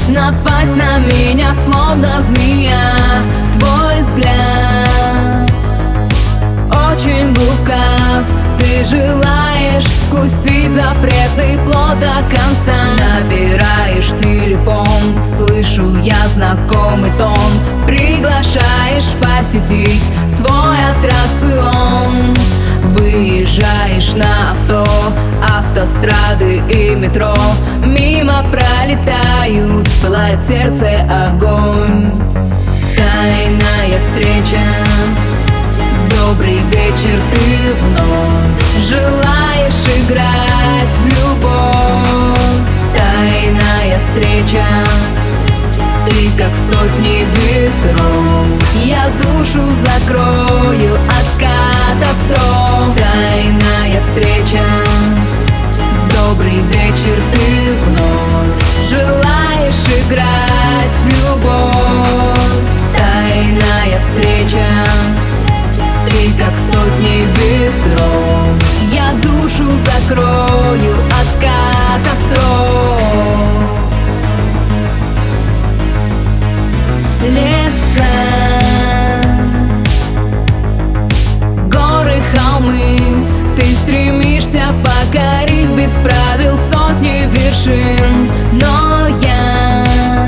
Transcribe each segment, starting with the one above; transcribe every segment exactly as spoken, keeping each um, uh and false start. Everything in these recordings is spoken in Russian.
напасть на меня, словно змея. Твой взгляд очень лукав, ты желаешь вкусить запретный плод до конца. Набираешь телефон, слышу я знакомый тон, приглашаешь посетить свой аттракцион. Выезжаешь на авто, автострады и метро, мимо пролетают, пылает сердце огонь. Тайная встреча, добрый вечер, ты вновь желаешь играть в любовь. Тайная встреча, ты как сотни ветров, я душу закрою от катастроф. Тайная встреча, добрый вечер, ты вновь желаешь играть в любовь. Тайная встреча, ты как сотни ветров, я душу закрою от катастроф. Леса, горы, холмы, ты стремишься покорить без правил сотни вершин. Но я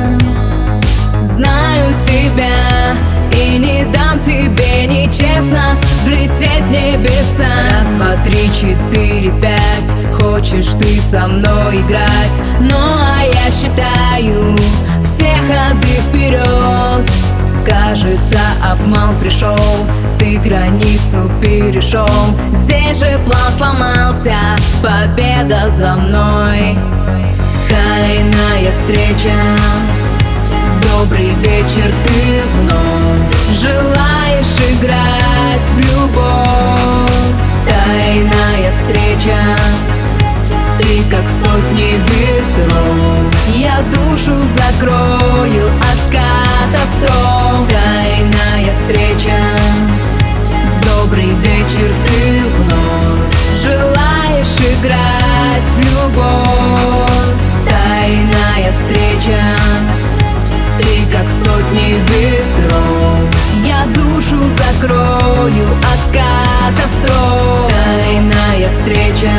знаю тебя и не дам тебе нечестно влететь в небеса. Раз, два, три, четыре, пять, хочешь ты со мной играть? Ну а я считаю все ходы вперед. Кажется, обман пришел, ты границу перешел. Здесь же план сломался, победа за мной. Тайная встреча, добрый вечер, ты вновь желаешь играть в любовь. Тайная встреча, ты как сотни ветров, я душу закрою от катастроф. Тайная встреча, добрый вечер, ты вновь желаешь играть в любовь. Тайная встреча, ты как сотни ветров, я душу закрою от катастроф. Тайная встреча,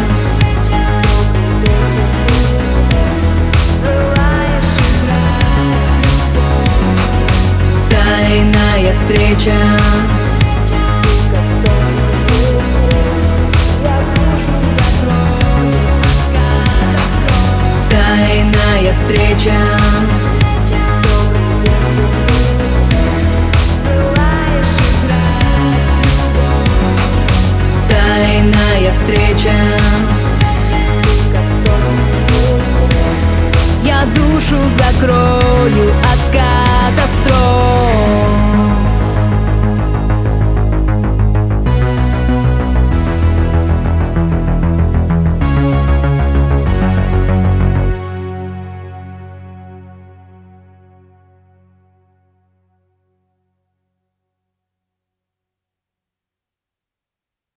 тайная встреча, тайная встреча.